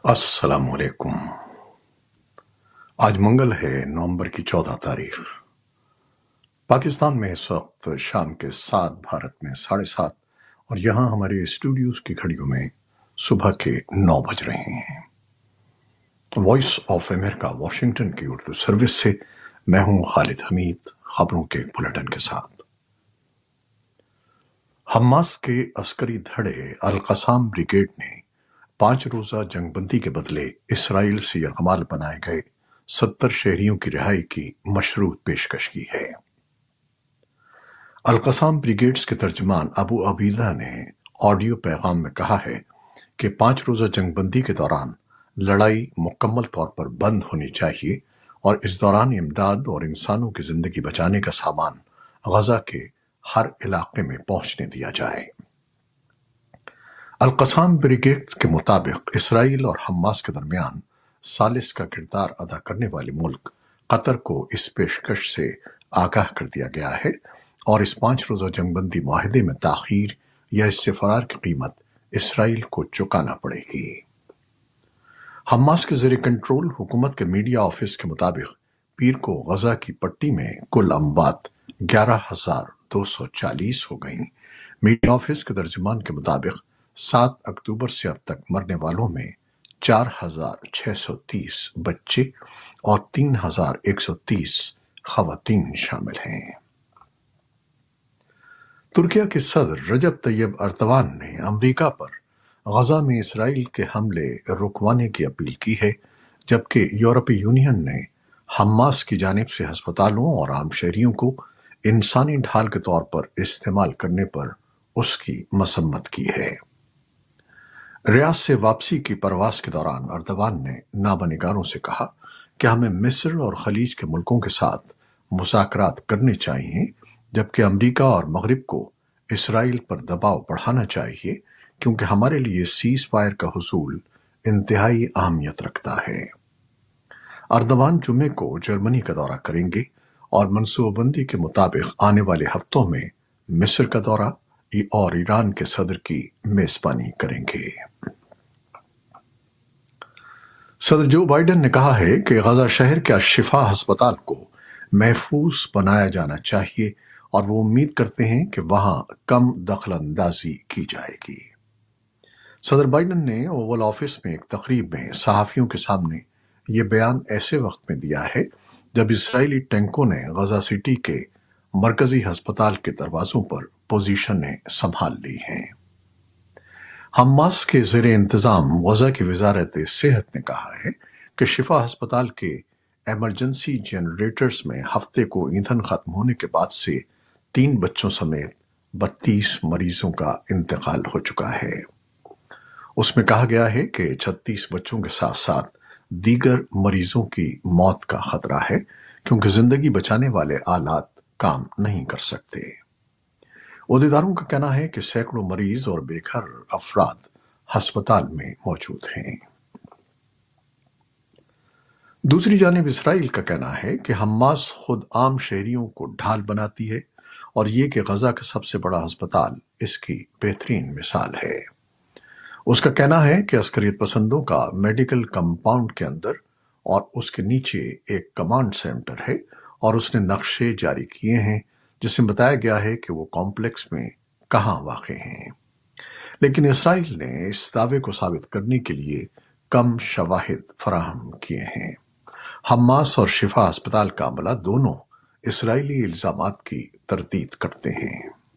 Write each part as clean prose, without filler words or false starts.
السلام علیکم۔ آج منگل ہے، نومبر کی 14 تاریخ۔ پاکستان میں اس وقت شام کے 7، بھارت میں 7:30، اور یہاں ہمارے اسٹوڈیوز کی گھڑیوں میں صبح کے 9 بج رہے ہیں۔ وائس آف امریکہ واشنگٹن کی اردو سروس سے میں ہوں خالد حمید، خبروں کے بلیٹن کے ساتھ۔ حماس کے عسکری دھڑے القسام بریگیڈ نے 5 روزہ جنگ بندی کے بدلے اسرائیل سے یرغمال بنائے گئے 70 شہریوں کی رہائی کی مشروط پیشکش کی ہے۔ القسام بریگیڈز کے ترجمان ابو عبیدہ نے آڈیو پیغام میں کہا ہے کہ 5 روزہ جنگ بندی کے دوران لڑائی مکمل طور پر بند ہونی چاہیے اور اس دوران امداد اور انسانوں کی زندگی بچانے کا سامان غزہ کے ہر علاقے میں پہنچنے دیا جائے۔ القسام بریگیڈ کے مطابق اسرائیل اور حماس کے درمیان ثالث کا کردار ادا کرنے والے ملک قطر کو اس پیشکش سے آگاہ کر دیا گیا ہے اور اس 5 روزہ جنگ بندی معاہدے میں تاخیر یا اس سے فرار کی قیمت اسرائیل کو چکانا پڑے گی۔ حماس کے زیر کنٹرول حکومت کے میڈیا آفس کے مطابق پیر کو غزہ کی پٹی میں کل اموات 11,240 ہو گئیں۔ میڈیا آفس کے ترجمان کے مطابق 7 اکتوبر سے اب تک مرنے والوں میں 4,630 بچے اور 3,130 خواتین شامل ہیں۔ ترکیہ کے صدر رجب طیب ایردوان نے امریکہ پر غزہ میں اسرائیل کے حملے رکوانے کی اپیل کی ہے، جبکہ یورپی یونین نے حماس کی جانب سے ہسپتالوں اور عام شہریوں کو انسانی ڈھال کے طور پر استعمال کرنے پر اس کی مذمت کی ہے۔ ریاض سے واپسی کی پرواز کے دوران ایردوان نے نامہ نگاروں سے کہا کہ ہمیں مصر اور خلیج کے ملکوں کے ساتھ مذاکرات کرنے چاہیے، جبکہ امریکہ اور مغرب کو اسرائیل پر دباؤ بڑھانا چاہیے، کیونکہ ہمارے لیے سیز فائر کا حصول انتہائی اہمیت رکھتا ہے۔ ایردوان جمعے کو جرمنی کا دورہ کریں گے اور منصوبہ بندی کے مطابق آنے والے ہفتوں میں مصر کا دورہ اور ایران کے صدر کی میزبانی کریں گے۔ صدر جو بائیڈن نے کہا ہے کہ غزہ شہر کے الشفا ہسپتال کو محفوظ بنایا جانا چاہیے اور وہ امید کرتے ہیں کہ وہاں کم دخل اندازی کی جائے گی۔ صدر بائیڈن نے اوول آفس میں ایک تقریب میں صحافیوں کے سامنے یہ بیان ایسے وقت میں دیا ہے جب اسرائیلی ٹینکوں نے غزہ سٹی کے مرکزی ہسپتال کے دروازوں پر پوزیشنیں سنبھال لی ہیں۔ حماس کے زیر انتظام غزہ کی وزارت صحت نے کہا ہے کہ شفا ہسپتال کے ایمرجنسی جنریٹرز میں ہفتے کو ایندھن ختم ہونے کے بعد سے 3 بچوں سمیت 32 مریضوں کا انتقال ہو چکا ہے۔ اس میں کہا گیا ہے کہ 36 بچوں کے ساتھ ساتھ دیگر مریضوں کی موت کا خطرہ ہے، کیونکہ زندگی بچانے والے آلات کام نہیں کر سکتے۔ عہدیداروں کا کہنا ہے کہ سینکڑوں مریض اور بے گھر افراد ہسپتال میں موجود ہیں۔ دوسری جانب اسرائیل کا کہنا ہے کہ حماس خود عام شہریوں کو ڈھال بناتی ہے اور یہ کہ غزہ کا سب سے بڑا ہسپتال اس کی بہترین مثال ہے۔ اس کا کہنا ہے کہ عسکریت پسندوں کا میڈیکل کمپاؤنڈ کے اندر اور اس کے نیچے ایک کمانڈ سینٹر ہے اور اس نے نقشے جاری کیے ہیں جس میں بتایا گیا ہے کہ وہ کمپلیکس میں کہاں واقع ہیں، لیکن اسرائیل نے اس دعوے کو ثابت کرنے کے لیے کم شواہد فراہم کیے ہیں۔ حماس اور شفا ہسپتال کا عملہ دونوں اسرائیلی الزامات کی تردید کرتے ہیں۔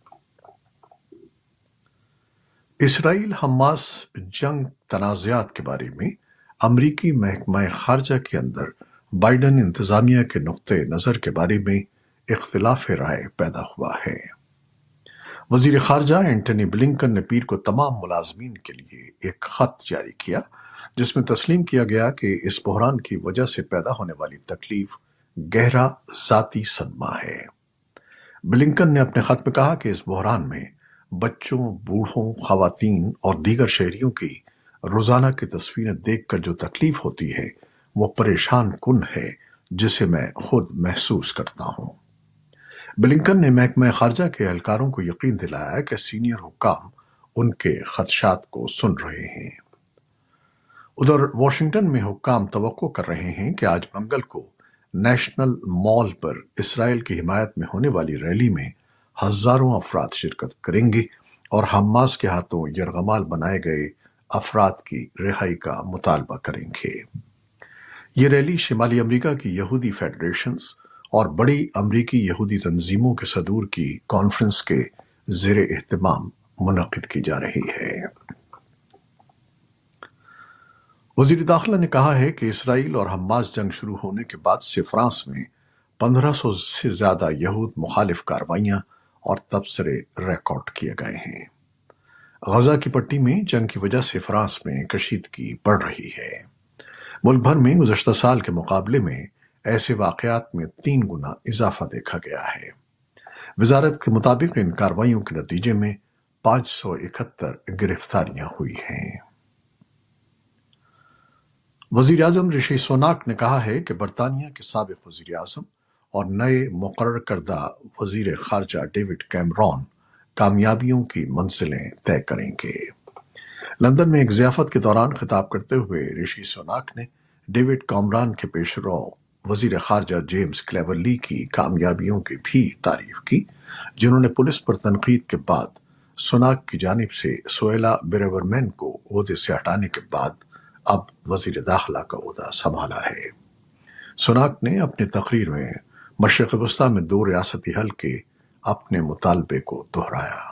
اسرائیل حماس جنگ تنازعات کے بارے میں امریکی محکمہ خارجہ کے اندر بائیڈن انتظامیہ کے نقطہ نظر کے بارے میں اختلاف رائے پیدا ہوا ہے۔ وزیر خارجہ اینٹنی بلنکن نے پیر کو تمام ملازمین کے لیے ایک خط جاری کیا جس میں تسلیم کیا گیا کہ اس بحران کی وجہ سے پیدا ہونے والی تکلیف گہرا ذاتی صدمہ ہے۔ بلنکن نے اپنے خط میں کہا کہ اس بحران میں بچوں، بوڑھوں، خواتین اور دیگر شہریوں کی روزانہ کی تصویریں دیکھ کر جو تکلیف ہوتی ہے وہ پریشان کن ہے، جسے میں خود محسوس کرتا ہوں۔ بلنکن نے محکمہ خارجہ کے اہلکاروں کو یقین دلایا کہ سینئر حکام ان کے خدشات کو سن رہے ہیں۔ उधर वाशिंगटन में हुक्काम तवक्को कर रहे हैं कि आज मंगल को नेशनल मॉल पर इसराइल की हिमायत में होने वाली रैली में हजारों अफराद शिरकत करेंगे और हमास के हाथों यरगमाल बनाए गए अफराद की रिहाई का मुतालबा करेंगे। ये रैली शिमाली अमेरिका की यहूदी फेडरेशंस और बड़ी अमरीकी यहूदी तंजीमों के सदूर की कॉन्फ्रेंस के ज़ेर एहतमाम मुनक्किद की जा रही है। वज़ीर दाखिला ने कहा है कि इसराइल और हमास जंग शुरू होने के बाद से फ्रांस में 1500 से ज्यादा यहूद मुखालिफ कार्रवाइयां और तबसरे रिकॉर्ड किए गए हैं। गजा की पट्टी में जंग की वजह से फ्रांस में कशीदगी बढ़ रही है। मुल्क भर में गुज़श्ता साल के मुकाबले में ऐसे वाक़यात में 3 गुना इजाफा देखा गया है। वजारत के मुताबिक इन कार्रवाइयों के नतीजे में 571 गिरफ्तारियां हुई हैं। वज़ीर आज़म ऋषि सुनाक ने कहा है कि बरतानिया के साबिक वज़ीर आज़म और नए मुकर्रर करदा वज़ीर ख़ारजा डेविड कैमरॉन कामयाबियों की मंजिलें तय करेंगे। लंदन में एक ज़ियाफ़त के दौरान खिताब करते हुए ऋषि सुनाक ने डेविड कैमरॉन के पेशरो वज़ीर ख़ारजा जेम्स क्लेवर्ली की कामयाबियों की भी तारीफ की, जिन्होंने पुलिस पर तनकीद के बाद सुनाक की जानिब से सोएला ब्रेवरमैन को ओहदे से हटाने के बाद अब वज़ीर दाखिला का ओहदा संभाला है। सुनाक ने अपनी तकरीर में मशरिक़ वस्ता में 2 रियासती हल के अपने मुतालबे को दोहराया।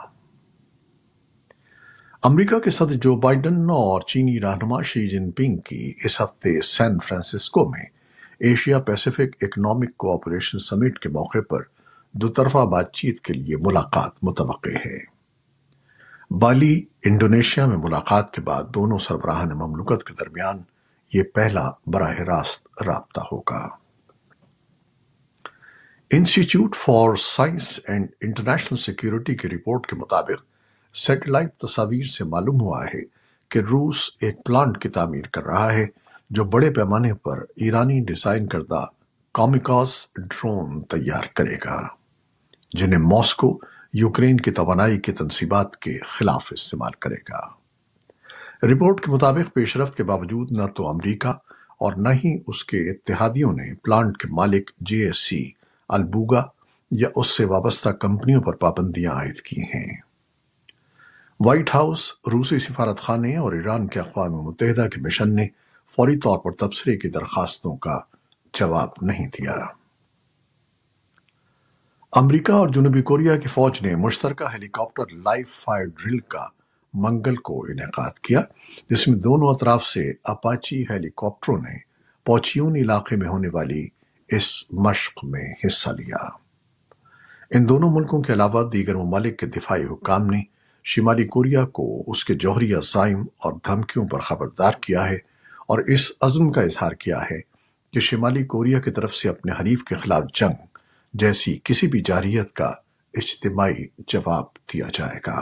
अमेरिका के सदर जो बाइडन और चीनी रहनुमा शी जिनपिंग की इस हफ्ते सैन फ्रांसिस्को में Asia Pacific economic cooperation summit के मौके पर दोतरफा बातचीत के लिए मुलाकात मुतवक्के है। बाली, इंडोनेशिया में मुलाकात के बाद दोनों सरबराहान ममलुकत के दरमियान ये पहला बराह रास्त राब्ता होगा। Institute for science and international security की रिपोर्ट के मुताबिक सैटेलाइट तस्वीर से मालूम हुआ है कि रूस एक प्लांट की तामीर कर रहा है जो बड़े पैमाने पर ईरानी डिजाइन करदा कामिकाज़ ड्रोन तैयार करेगा, जिन्हें मॉस्को यूक्रेन की तवानाई की तंसीबात के खिलाफ इस्तेमाल करेगा। रिपोर्ट के मुताबिक पेशरफ्त के बावजूद न तो अमरीका और न ही उसके इत्तेहादियों ने प्लांट के मालिक JSC अलबुगा या उससे वाबस्ता कंपनियों पर पाबंदियां आयद की हैं। व्हाइट हाउस, रूसी सिफारत खाने और ईरान के अक़वाम मुत्तहिदा के मिशन ने फौरी तौर पर तबसरे की दरखास्तों का जवाब नहीं दिया। अमेरिका और जनूबी कोरिया की फौज ने मुश्तरका हेलीकॉप्टर लाइव फायर ड्रिल का मंगल को इनेकाद किया, जिसमें दोनों अतराफ से अपाची हेलीकॉप्टरों ने पोचियोन इलाके में होने वाली इस मश्क में हिस्सा लिया। इन दोनों मुल्कों के अलावा दीगर ममालिक के दिफाई हुक्काम ने शिमाली कोरिया को उसके जौहरी अज़ाइम और धमकियों पर खबरदार किया है और इस अज़्म का इजहार किया है कि शिमाली कोरिया की तरफ से अपने हरीफ के खिलाफ जंग जैसी किसी भी जारियत का इज्तिमाई जवाब दिया जाएगा।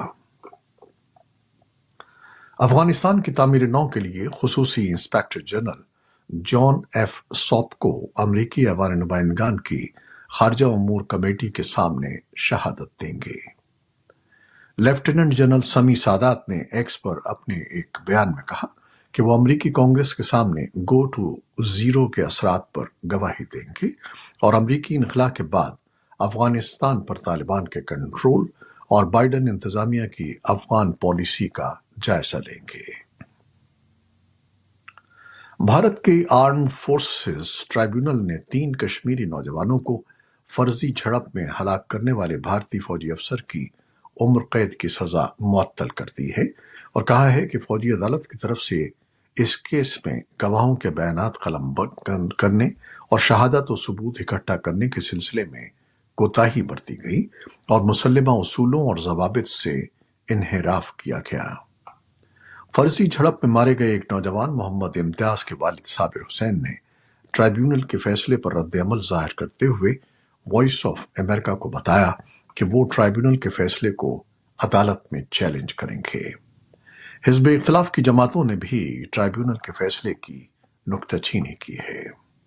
अफगानिस्तान की तामीर नौ के लिए खुसूसी inspector general John F. Sopko अमरीकी अवान नुमाइंदगान की खारजा उमूर कमेटी के सामने शहादत देंगे। लेफ्टिनेंट जनरल समी सादात ने एक्स पर अपने एक बयान में कहा कि वो अमरीकी कांग्रेस के सामने गो टू जीरो के असरात पर गवाही देंगे और अमरीकी इनखला के बाद अफगानिस्तान पर तालिबान के कंट्रोल और बाइडन इंतजामिया की अफगान पॉलिसी का जायजा लेंगे। भारत के आर्म फोर्सेस ट्राइब्यूनल ने 3 कश्मीरी नौजवानों को फर्जी झड़प में हलाक करने वाले भारतीय फौजी अफसर की उम्र कैद की सजा मुअत्तल कर दी है और कहा है कि फौजी अदालत की तरफ से इस केस में गवाहों के बयानात कलमबंद करने और शहादत और सबूत इकट्ठा करने के सिलसिले में कोताही बरती गई और मुसल्लमा उसूलों और जवाबित से इन्हिराफ किया गया। फर्जी झड़प में मारे गए एक नौजवान मोहम्मद इम्तियाज के वालिद साबिर हुसैन ने ट्राइब्यूनल के फैसले पर रद्द-ए-अमल जाहिर करते हुए वॉइस ऑफ अमेरिका को बताया कि वो ट्राइब्यूनल के फैसले को अदालत में चैलेंज करेंगे। हिज़्ब इख्तिलाफ की जमातों ने भी ट्राइब्यूनल के फैसले की नुक्ताचीनी की है।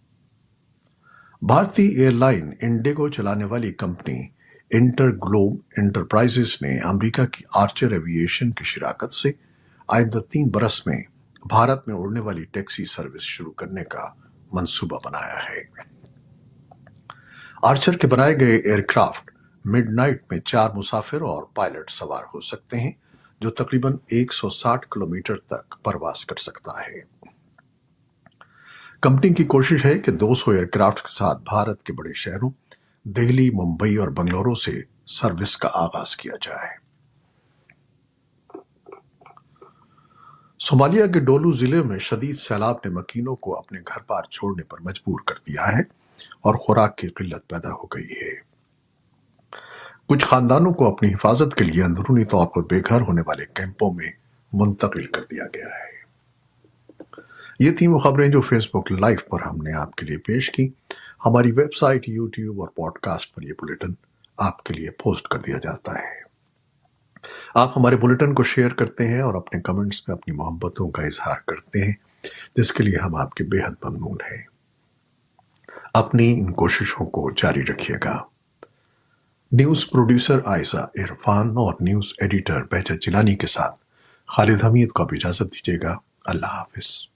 भारतीय एयरलाइन इंडिगो चलाने वाली कंपनी इंटरग्लोब एंटरप्राइजेस ने अमेरिका की आर्चर एविएशन की शिराकत से आइंदा 3 बरस में भारत में उड़ने वाली टैक्सी सर्विस शुरू करने का मंसूबा बनाया है। आर्चर के बनाए गए एयरक्राफ्ट मिडनाइट में 4 मुसाफिर और पायलट सवार हो सकते हैं, जो तकरीबन 160 किलोमीटर तक परवास कर सकता है। कंपनी की कोशिश है कि 200 एयरक्राफ्ट के साथ भारत के बड़े शहरों दिल्ली, मुंबई और बंगलुरु से सर्विस का आगाज किया जाए। सोमालिया के डोलू जिले में शदीद सैलाब ने मकीनों को अपने घर बार छोड़ने पर मजबूर कर दिया है और खुराक की किल्लत पैदा हो गई है। कुछ खानदानों को अपनी हिफाजत के लिए अंदरूनी तौर पर बेघर होने वाले कैंपों में मुंतकिल कर दिया गया है। ये थी वो खबरें जो फेसबुक लाइव पर हमने आपके लिए पेश की। हमारी वेबसाइट, यूट्यूब और पॉडकास्ट पर यह बुलेटिन आपके लिए पोस्ट कर दिया जाता है। आप हमारे बुलेटिन को शेयर करते हैं और अपने कमेंट्स में अपनी मोहब्बतों का इजहार करते हैं, जिसके लिए हम आपके बेहद ममनून हैं। अपनी इन कोशिशों को जारी रखिएगा। न्यूज प्रोड्यूसर आयशा इरफान और न्यूज एडिटर बहजत जिलानी के साथ खालिद हमीद को अब इजाजत दीजिएगा। अल्लाह हाफिज।